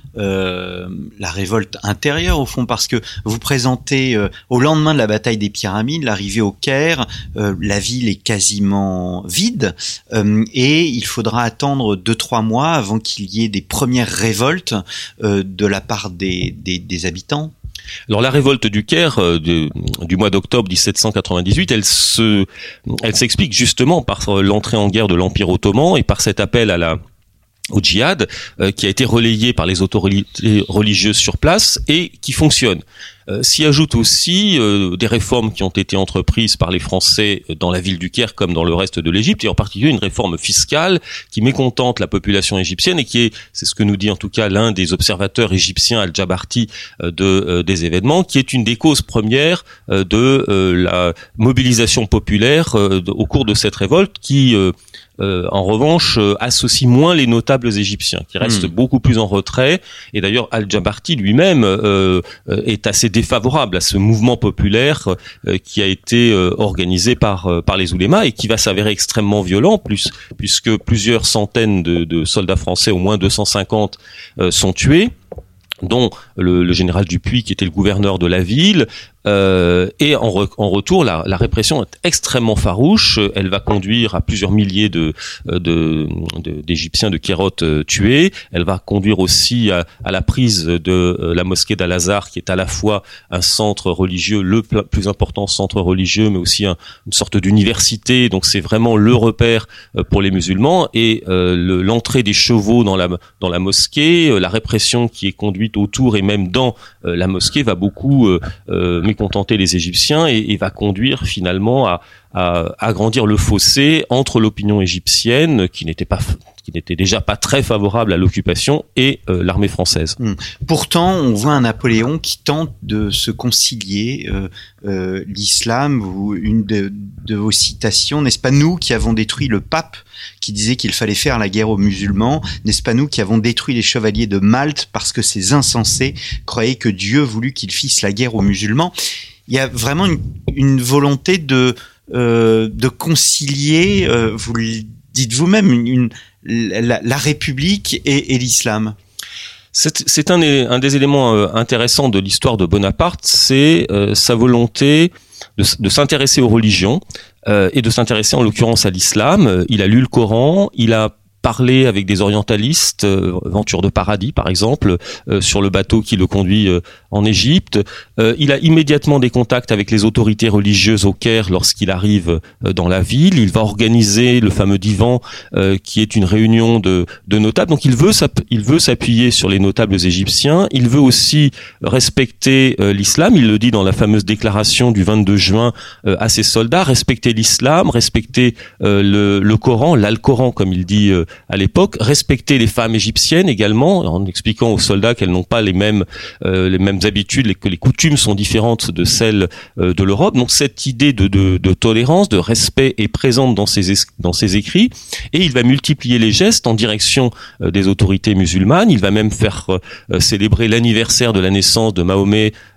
euh, la révolte intérieure au fond, parce que vous présentez euh, au lendemain de la bataille des Pyramides, l'arrivée au Caire, euh, la ville est quasiment vide euh, et il faudra attendre deux trois mois avant qu'il y ait des premières révoltes euh, de la part des, des, des habitants. Alors la révolte du Caire euh, de, du mois d'octobre dix-sept cent quatre-vingt-dix-huit, elle se, elle s'explique justement par l'entrée en guerre de l'Empire ottoman et par cet appel à la au djihad euh, qui a été relayé par les autorités religieuses sur place et qui fonctionne. Euh, s'y ajoutent aussi euh, des réformes qui ont été entreprises par les Français dans la ville du Caire comme dans le reste de l'Égypte, et en particulier une réforme fiscale qui mécontente la population égyptienne et qui est, c'est ce que nous dit en tout cas l'un des observateurs égyptiens, Al-Jabarti, euh, de euh, des événements, qui est une des causes premières euh, de euh, la mobilisation populaire euh, de, au cours de cette révolte qui euh, Euh, en revanche, euh, associe moins les notables égyptiens, qui restent mmh. beaucoup plus en retrait. Et d'ailleurs, Al-Jabarti lui-même euh, est assez défavorable à ce mouvement populaire euh, qui a été euh, organisé par euh, par les oulémas et qui va s'avérer extrêmement violent, plus puisque plusieurs centaines de, de soldats français, au moins deux cent cinquante, euh, sont tués, dont le, le général Dupuy, qui était le gouverneur de la ville. Euh, et en, re, en retour, la, la répression est extrêmement farouche. Elle va conduire à plusieurs milliers de, de, de d'Égyptiens de Kéroth euh, tués. Elle va conduire aussi à, à la prise de euh, la mosquée d'Al-Azhar, qui est à la fois un centre religieux, le plus important centre religieux, mais aussi un, une sorte d'université. Donc c'est vraiment le repère euh, pour les musulmans. Et euh, le, l'entrée des chevaux dans la dans la mosquée, euh, la répression qui est conduite autour et même dans euh, la mosquée va beaucoup euh, euh, contenter les Égyptiens et, et va conduire finalement à, à agrandir le fossé entre l'opinion égyptienne, qui n'était pas qui n'était déjà pas très favorable à l'occupation, et euh, l'armée française. Mmh. Pourtant, on voit un Napoléon qui tente de se concilier euh, euh, l'islam, ou une de, de vos citations, n'est-ce pas nous qui avons détruit le pape qui disait qu'il fallait faire la guerre aux musulmans, n'est-ce pas nous qui avons détruit les chevaliers de Malte parce que ces insensés croyaient que Dieu voulut qu'ils fissent la guerre aux musulmans. Il y a vraiment une, une volonté de euh, de concilier, euh, vous le dites vous-même, une, une La, la République et, et l'islam. C'est, c'est un, un des éléments euh, intéressants de l'histoire de Bonaparte, c'est euh, sa volonté de, de s'intéresser aux religions euh, et de s'intéresser en l'occurrence à l'islam. Il a lu le Coran, il a parlé avec des orientalistes, euh, Venture de Paradis par exemple, euh, sur le bateau qui le conduit euh, en Égypte. Euh, il a immédiatement des contacts avec les autorités religieuses au Caire lorsqu'il arrive euh, dans la ville. Il va organiser le fameux divan euh, qui est une réunion de, de notables. Donc il veut, il veut s'appuyer sur les notables égyptiens. Il veut aussi respecter euh, l'islam. Il le dit dans la fameuse déclaration du vingt-deux juin euh, à ses soldats, respecter l'islam, respecter euh, le, le Coran, l'Al-Coran comme il dit euh, à l'époque, respecter les femmes égyptiennes également, en expliquant aux soldats qu'elles n'ont pas les mêmes euh, les mêmes habitudes, que les coutumes sont différentes de celles euh, de l'Europe. Donc cette idée de, de, de tolérance, de respect est présente dans ses dans ses écrits, et il va multiplier les gestes en direction euh, des autorités musulmanes. Il va même faire euh, célébrer l'anniversaire de la naissance de Mahomet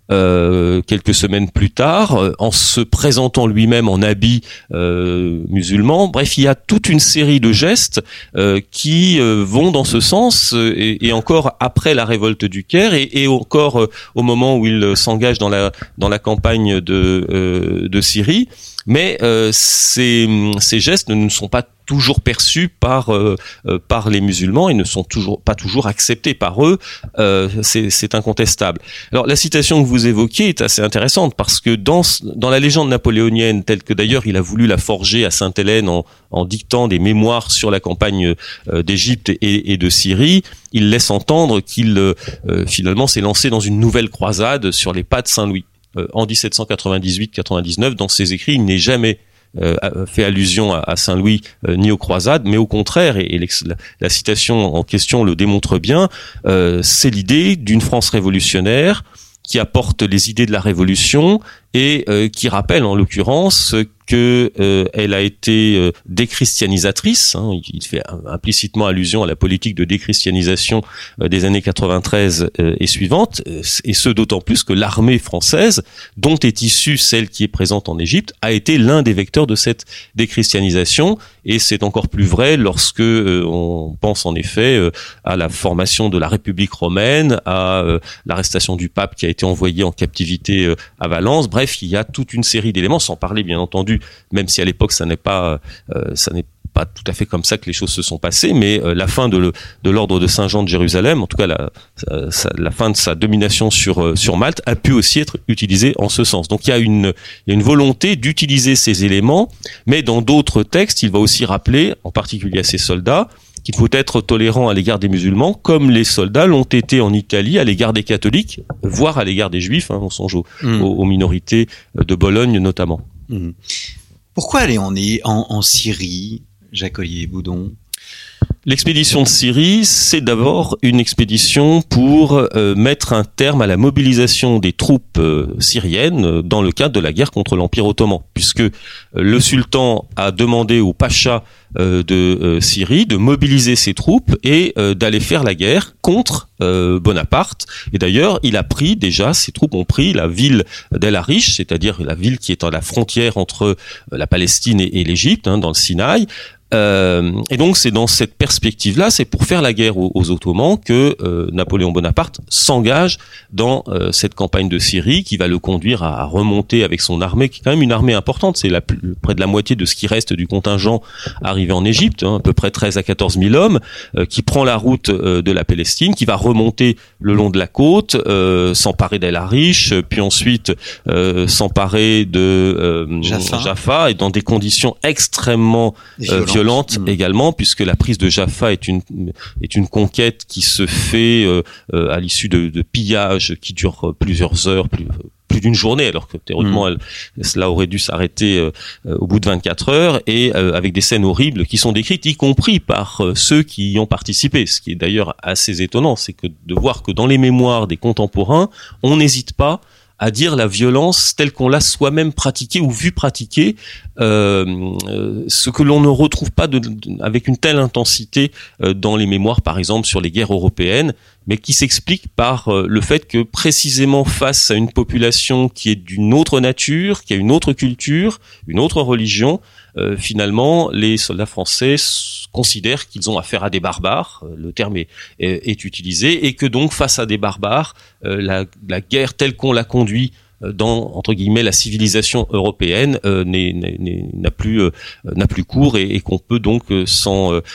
euh, quelques semaines plus tard, euh, en se présentant lui-même en habit euh, musulman. Bref, il y a toute une série de gestes euh, qui euh, vont dans ce sens, euh, et, et encore après la révolte du Caire, et, et encore euh, au moment où il s'engage dans la dans la campagne de euh, de Syrie. Mais euh, ces, ces gestes ne sont pas toujours perçus par euh, euh, par les musulmans et ne sont toujours pas toujours acceptés par eux. Euh, c'est, c'est incontestable. Alors la citation que vous évoquez est assez intéressante parce que dans dans la légende napoléonienne, telle que d'ailleurs il a voulu la forger à Sainte-Hélène en, en dictant des mémoires sur la campagne euh, d'Égypte et, et de Syrie, il laisse entendre qu'il euh, finalement s'est lancé dans une nouvelle croisade sur les pas de Saint-Louis. En dix-sept cent quatre-vingt-dix-huit quatre-vingt-dix-neuf, dans ses écrits, il n'est jamais euh, fait allusion à, à Saint-Louis euh, ni aux croisades, mais au contraire, et, et la, la citation en question le démontre bien, euh, c'est l'idée d'une France révolutionnaire qui apporte les idées de la Révolution et euh, qui rappelle en l'occurrence que euh, elle a été euh, déchristianisatrice. Hein, il fait implicitement allusion à la politique de déchristianisation euh, des années quatre-vingt-treize euh, et suivantes, euh, et ce d'autant plus que l'armée française, dont est issue celle qui est présente en Égypte, a été l'un des vecteurs de cette déchristianisation, et c'est encore plus vrai lorsque euh, on pense en effet euh, à la formation de la République romaine, à euh, l'arrestation du pape qui a été envoyé en captivité euh, à Valence. Bref, il y a toute une série d'éléments, sans parler bien entendu, même si à l'époque ça n'est pas euh, ça n'est pas tout à fait comme ça que les choses se sont passées, mais euh, la fin de, le, de l'ordre de Saint-Jean de Jérusalem, en tout cas la, sa, la fin de sa domination sur euh, sur Malte, a pu aussi être utilisée en ce sens. Donc il y a une il y a une volonté d'utiliser ces éléments, mais dans d'autres textes, il va aussi rappeler, en particulier à ses soldats, qu'il faut être tolérant à l'égard des musulmans, comme les soldats l'ont été en Italie à l'égard des catholiques, voire à l'égard des juifs. Hein, on songe aux, mmh. aux, aux minorités de Bologne notamment. Mmh. Pourquoi aller en, en, en Syrie, Jacques-Olivier Boudon ? L'expédition de Syrie, c'est d'abord une expédition pour euh, mettre un terme à la mobilisation des troupes euh, syriennes dans le cadre de la guerre contre l'Empire ottoman, puisque euh, le sultan a demandé au pacha euh, de euh, Syrie de mobiliser ses troupes et euh, d'aller faire la guerre contre euh, Bonaparte. Et d'ailleurs, il a pris déjà, ses troupes ont pris la ville d'El Arish, c'est-à-dire la ville qui est à la frontière entre la Palestine et, et l'Égypte, hein, dans le Sinaï. Euh, et donc c'est dans cette perspective-là, c'est pour faire la guerre aux, aux Ottomans que euh, Napoléon Bonaparte s'engage dans euh, cette campagne de Syrie qui va le conduire à, à remonter avec son armée, qui est quand même une armée importante. C'est la, près de la moitié de ce qui reste du contingent arrivé en Égypte, hein, à peu près treize à quatorze mille hommes, euh, qui prend la route euh, de la Palestine, qui va remonter le long de la côte, euh, s'emparer d'El Arish, puis ensuite euh, s'emparer de euh, Jaffa. Jaffa, et dans des conditions extrêmement euh, violente mmh. également, puisque la prise de Jaffa est une est une conquête qui se fait euh, euh, à l'issue de, de pillages qui durent plusieurs heures, plus, plus d'une journée, alors que théoriquement mmh. elle, cela aurait dû s'arrêter euh, au bout de vingt-quatre heures, et euh, avec des scènes horribles qui sont décrites, y compris par euh, ceux qui y ont participé. Ce qui est d'ailleurs assez étonnant, c'est que de voir que dans les mémoires des contemporains, on n'hésite pas à dire la violence telle qu'on l'a soi-même pratiquée ou vu pratiquer, euh, euh, ce que l'on ne retrouve pas de, de, avec une telle intensité euh, dans les mémoires, par exemple, sur les guerres européennes, mais qui s'explique par euh, le fait que précisément face à une population qui est d'une autre nature, qui a une autre culture, une autre religion, euh, finalement, les soldats français considèrent qu'ils ont affaire à des barbares, le terme est, est, est utilisé, et que donc face à des barbares, euh, la, la guerre telle qu'on l'a conduit dans, entre guillemets, la civilisation européenne euh, n'est, n'est, n'a plus euh, n'a plus cours, et, et qu'on peut donc euh, s'en, euh,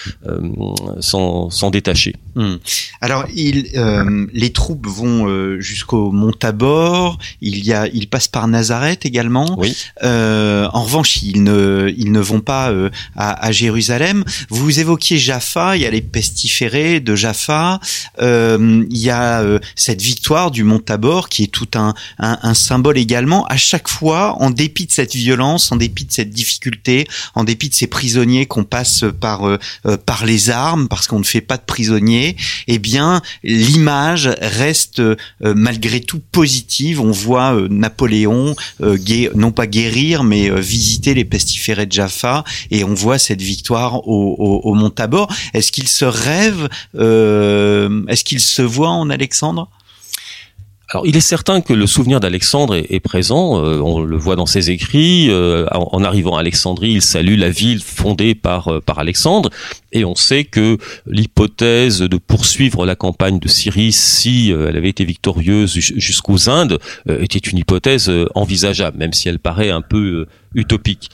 s'en s'en détacher. Hum. Alors, il, euh, les troupes vont euh, jusqu'au mont Tabor. Il y a, ils passent par Nazareth également. Oui. Euh, en revanche, ils ne ils ne vont pas euh, à, à Jérusalem. Vous évoquiez Jaffa. Il y a les pestiférés de Jaffa. Euh, il y a euh, cette victoire du mont Tabor qui est tout un un, un symbole également. À chaque fois, en dépit de cette violence, en dépit de cette difficulté, en dépit de ces prisonniers qu'on passe par euh, par les armes, parce qu'on ne fait pas de prisonniers, eh bien, l'image reste euh, malgré tout positive. On voit euh, Napoléon, euh, gué- non pas guérir, mais euh, visiter les pestiférés de Jaffa, et on voit cette victoire au, au, au mont Tabor. Est-ce qu'il se rêve, euh, est-ce qu'il se voit en Alexandre ? Alors, il est certain que le souvenir d'Alexandre est, est présent. Euh, on le voit dans ses écrits. Euh, en, en arrivant à Alexandrie, il salue la ville fondée par euh, par Alexandre. Et on sait que l'hypothèse de poursuivre la campagne de Syrie si euh, elle avait été victorieuse jusqu'aux Indes euh, était une hypothèse euh, envisageable, même si elle paraît un peu euh, utopique.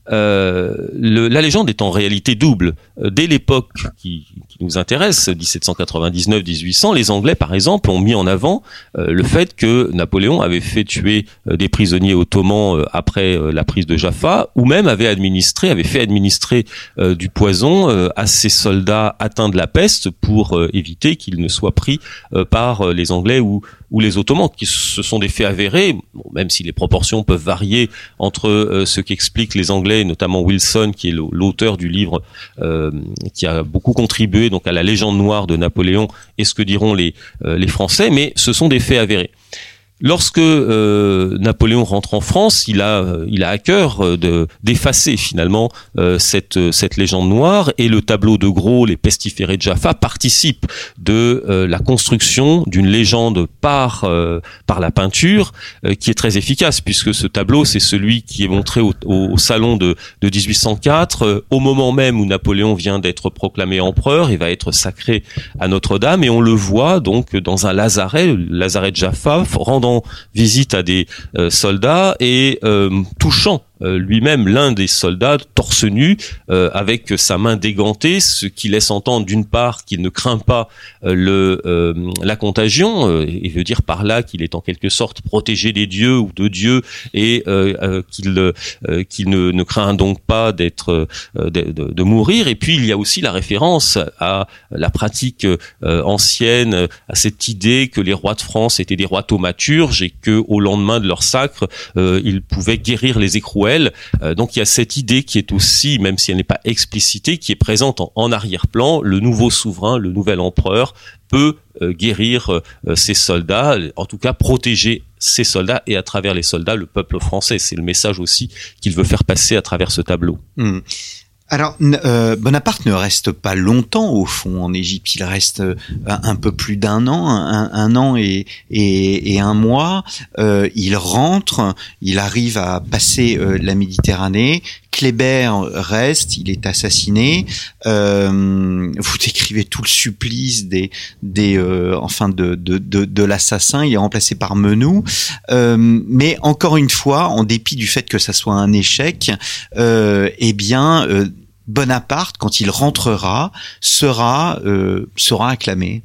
Euh, le, la légende est en réalité double. Dès l'époque qui, qui nous intéresse, dix-sept cent quatre-vingt-dix-neuf à dix-huit cents, les Anglais, par exemple, ont mis en avant euh, le fait que Napoléon avait fait tuer euh, des prisonniers ottomans euh, après euh, la prise de Jaffa, ou même avait administré, avait fait administrer euh, du poison euh, à ses soldats atteints de la peste pour euh, éviter qu'ils ne soient pris euh, par euh, les Anglais ou ou les Ottomans, qui ce sont des faits avérés, bon, même si les proportions peuvent varier entre euh, ce qu'expliquent les Anglais, notamment Wilson, qui est l'auteur du livre euh, qui a beaucoup contribué donc à la légende noire de Napoléon, et ce que diront les euh, les Français, mais ce sont des faits avérés. Lorsque euh, Napoléon rentre en France, il a il a à cœur de d'effacer finalement euh, cette cette légende noire, et le tableau de Gros, les pestiférés de Jaffa, participe de euh, la construction d'une légende par euh, par la peinture euh, qui est très efficace, puisque ce tableau, c'est celui qui est montré au, au, au salon de de dix-huit cent quatre, euh, au moment même où Napoléon vient d'être proclamé empereur et va être sacré à Notre-Dame, et on le voit donc dans un lazaret, le lazaret de Jaffa, rendant visite à des euh, soldats et euh, touchant euh, lui-même l'un des soldats torse nu euh, avec sa main dégantée, ce qui laisse entendre d'une part qu'il ne craint pas euh, le euh, la contagion, euh, et veut dire par là qu'il est en quelque sorte protégé des dieux ou de Dieu, et euh, euh, qu'il euh, qu'il ne, ne craint donc pas d'être euh, de, de, de mourir. Et puis il y a aussi la référence à la pratique euh, ancienne, à cette idée que les rois de France étaient des rois thaumaturges et que au lendemain de leur sacre euh, ils pouvaient guérir les écrouelles. Euh, donc il y a cette idée qui est aussi, même si elle n'est pas explicitée, qui est présente en, en arrière-plan. Le nouveau souverain, le nouvel empereur peut euh, guérir euh, ses soldats, en tout cas protéger ses soldats, et à travers les soldats le peuple français. C'est le message aussi qu'il veut faire passer à travers ce tableau. Mmh. Alors, euh, Bonaparte ne reste pas longtemps au fond en Égypte. Il reste euh, un peu plus d'un an, un, un an et, et, et un mois. Euh, il rentre, il arrive à passer euh, la Méditerranée. Kléber reste, il est assassiné. Euh, vous décrivez tout le supplice des, des, euh, enfin de, de, de, de l'assassin. Il est remplacé par Menou. Euh, mais encore une fois, en dépit du fait que ça soit un échec, euh, eh bien, euh, Bonaparte, quand il rentrera, sera euh, sera acclamé.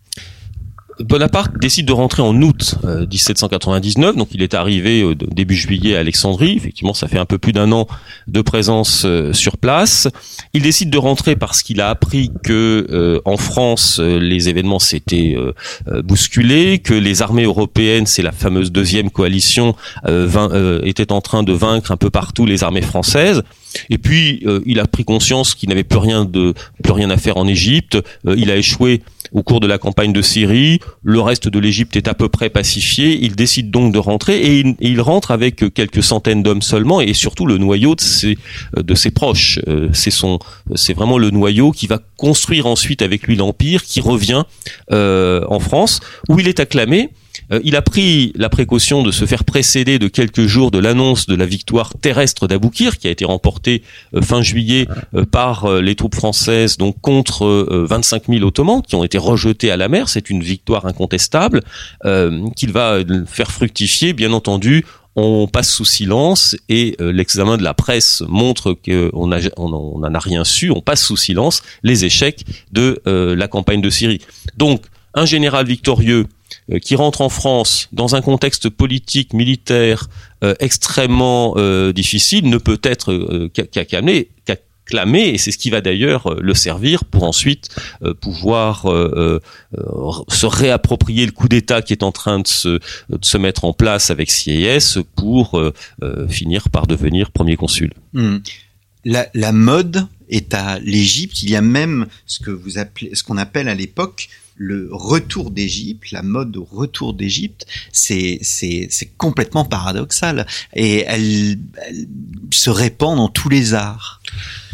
Bonaparte décide de rentrer en août euh, dix-sept cent quatre-vingt-dix-neuf, donc il est arrivé euh, début juillet à Alexandrie. Effectivement, ça fait un peu plus d'un an de présence euh, sur place. Il décide de rentrer parce qu'il a appris que euh, en France, euh, les événements s'étaient euh, euh, bousculés, que les armées européennes, c'est la fameuse deuxième coalition, euh, vain, euh, étaient en train de vaincre un peu partout les armées françaises. Et puis euh, il a pris conscience qu'il n'avait plus rien de plus rien à faire en Égypte. Euh, il a échoué au cours de la campagne de Syrie. Le reste de l'Égypte est à peu près pacifié. Il décide donc de rentrer, et il, et il rentre avec quelques centaines d'hommes seulement, et surtout le noyau de ses de ses proches. Euh, c'est son c'est vraiment le noyau qui va construire ensuite avec lui l'empire, qui revient euh, en France, où il est acclamé. Il a pris la précaution de se faire précéder de quelques jours de l'annonce de la victoire terrestre d'Aboukir, qui a été remportée fin juillet par les troupes françaises, donc contre vingt-cinq mille Ottomans qui ont été rejetés à la mer. C'est une victoire incontestable euh, qu'il va faire fructifier, bien entendu. On passe sous silence, et euh, l'examen de la presse montre qu'on a, on n'en a rien su. On passe sous silence les échecs de euh, la campagne de Syrie. Donc, un général victorieux euh, qui rentre en France dans un contexte politique, militaire euh, extrêmement euh, difficile ne peut être euh, qu'acclamé, qu'acclamé, et c'est ce qui va d'ailleurs euh, le servir pour ensuite euh, pouvoir euh, euh, se réapproprier le coup d'État qui est en train de se, de se mettre en place avec Sieyès pour euh, euh, finir par devenir premier consul. Mmh. La, la mode est à l'Égypte. Il y a même ce que vous appelez, ce qu'on appelle à l'époque le retour d'Égypte, la mode au retour d'Égypte. C'est, c'est, c'est complètement paradoxal, et elle, elle se répand dans tous les arts.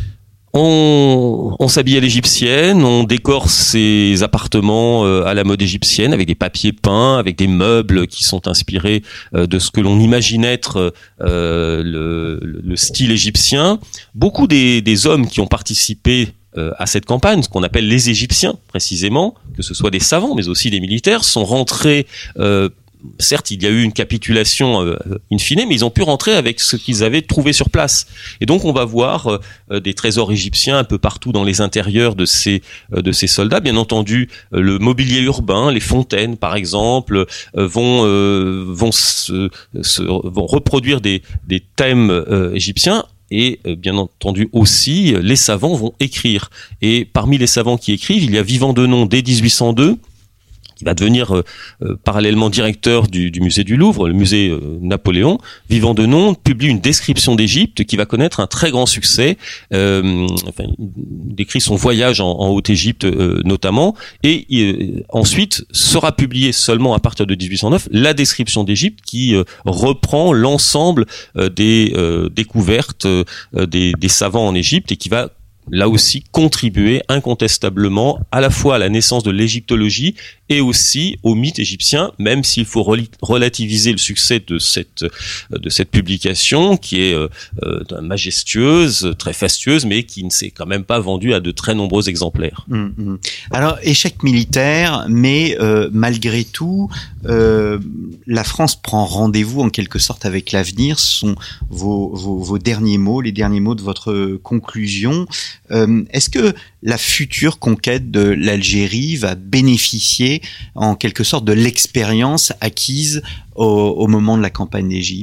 On, on s'habille à l'égyptienne, on décore ses appartements à la mode égyptienne avec des papiers peints, avec des meubles qui sont inspirés de ce que l'on imagine être euh, le, le style égyptien. Beaucoup des, des hommes qui ont participé à cette campagne, ce qu'on appelle les Égyptiens précisément, que ce soit des savants mais aussi des militaires, sont rentrés euh, certes, il y a eu une capitulation euh, in fine, mais ils ont pu rentrer avec ce qu'ils avaient trouvé sur place. Et donc, on va voir euh, des trésors égyptiens un peu partout dans les intérieurs de ces euh, de ces soldats. Bien entendu, euh, le mobilier urbain, les fontaines, par exemple, euh, vont euh, vont se, se, vont reproduire des des thèmes euh, égyptiens. Et euh, bien entendu aussi, les savants vont écrire. Et parmi les savants qui écrivent, il y a Vivant Denon dès dix-huit cent deux. Qui va devenir euh, euh, parallèlement directeur du, du musée du Louvre, le musée euh, Napoléon. Vivant Denon publie une description d'Égypte qui va connaître un très grand succès. Euh, enfin, il décrit son voyage en, en Haute-Égypte euh, notamment, et euh, ensuite sera publiée seulement à partir de dix-huit cent neuf la description d'Égypte qui euh, reprend l'ensemble euh, des euh, découvertes euh, des, des savants en Égypte et qui va là aussi contribuer incontestablement à la fois à la naissance de l'égyptologie et aussi au mythe égyptien, même s'il faut relativiser le succès de cette de cette publication qui est euh, majestueuse, très fastueuse, mais qui ne s'est quand même pas vendue à de très nombreux exemplaires. Mmh, mmh. Alors, échec militaire, mais euh, malgré tout, euh, la France prend rendez-vous en quelque sorte avec l'avenir. Ce sont vos, vos, vos derniers mots, les derniers mots de votre conclusion. Euh, est-ce que la future conquête de l'Algérie va bénéficier en quelque sorte de l'expérience acquise au, au moment de la campagne d'Égypte ?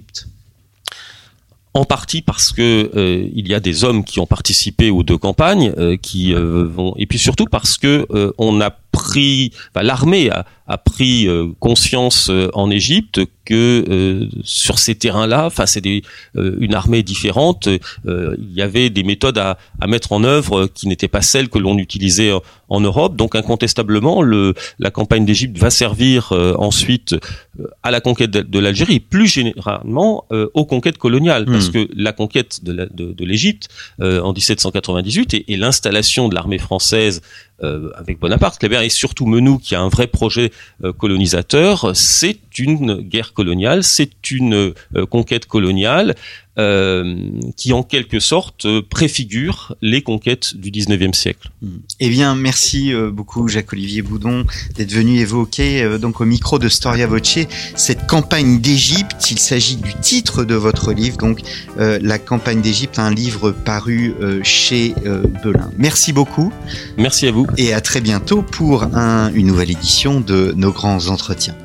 En partie parce que euh, il y a des hommes qui ont participé aux deux campagnes, euh, qui euh, vont, et puis surtout parce que euh, on a pris, enfin, l'armée a, a pris euh, conscience euh, en Égypte que euh, sur ces terrains-là, enfin c'est des, euh, une armée différente, euh, il y avait des méthodes à, à mettre en œuvre qui n'étaient pas celles que l'on utilisait en, en Europe. Donc incontestablement, le, la campagne d'Égypte va servir euh, ensuite euh, à la conquête de, de l'Algérie, plus généralement euh, aux conquêtes coloniales, mmh. parce que la conquête de, la, de, de l'Égypte euh, en dix-sept cent quatre-vingt-dix-huit et, et l'installation de l'armée française Euh, avec Bonaparte, Kléber et surtout Menou qui a un vrai projet euh, colonisateur, c'est une guerre coloniale, c'est une euh, conquête coloniale euh, qui en quelque sorte euh, préfigure les conquêtes du dix-neuvième siècle. Eh bien, merci euh, beaucoup Jacques-Olivier Boudon d'être venu évoquer euh, donc au micro de Storia Voce cette campagne d'Égypte. Il s'agit du titre de votre livre, donc euh, La campagne d'Égypte, un livre paru euh, chez euh, Belin. Merci beaucoup. Merci à vous. Et à très bientôt pour un, une nouvelle édition de Nos Grands Entretiens.